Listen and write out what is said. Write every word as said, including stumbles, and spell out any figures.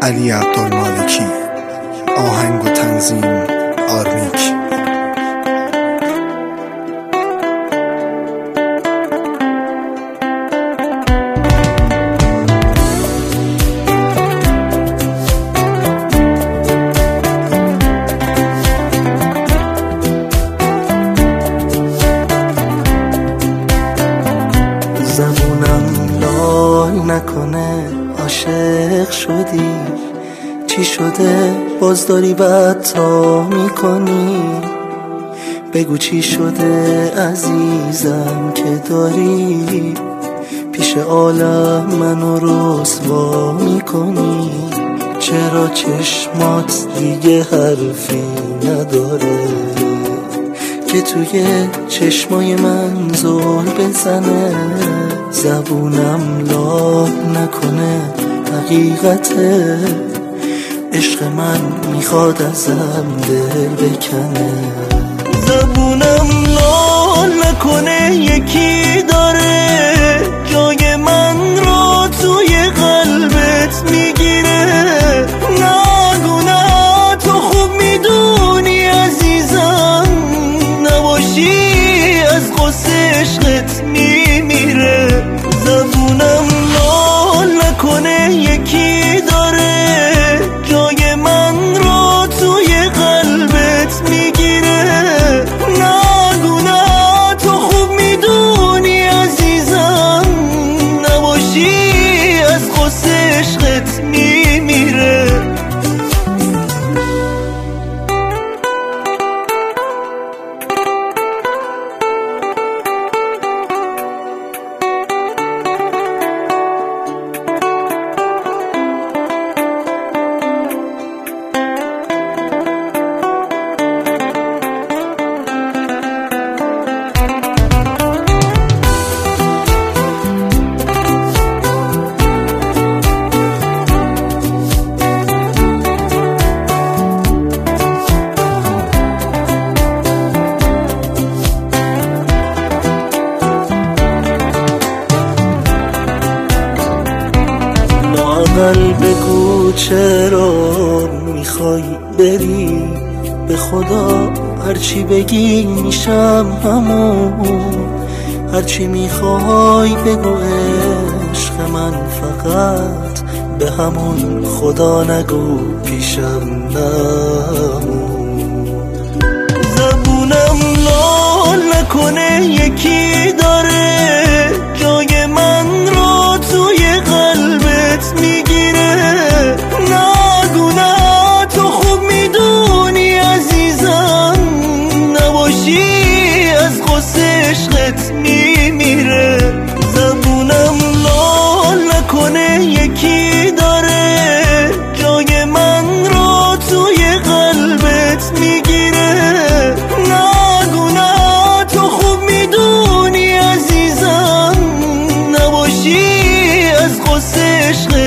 علی عبدالمالکی. آهنگ و تنظیم آرمیک. زبونم لال نکنه عاشق شدی، چی شده باز داری بدتا میکنی؟ بگو چی شده عزیزم که داری پیش عالم منو رسوا میکنی؟ چرا چشمات دیگه حرفی نداره که توی چشمای من زل بزنه؟ زبونم لال نکنه حقیقته، عشق من میخواد ازم دل بکنه. زبونم لال نکنه یکی داره جای من رو توی قلبت میگیره. نگو نه تو خوب میدونی عزیزم، نباشی از غصه عشقت میمیره. زبونم لال نکنه یکی داره جای من رو توی قلبت میگیره. نگو نه تو خوب میدونی عزیزم، نباشی از غصه عشقت میمیره. لااقل بگو چرا میخوای بری، به خدا هرچی بگی میشم همون. هرچی میخوای بگو عشق من، فقط به همون خدا نگو پیشم نمون. زبونم لال نکنه یکی داره جای من رو توی قلبت میگیره. نگو نه تو خوب میدونی عزیزم، نباشی از غصه عشقت میمیره. زبونم لال نکنه یکی داره جای من رو توی قلبت میگیره. نگو نه تو خوب میدونی عزیزم، نباشی از غصه عشقت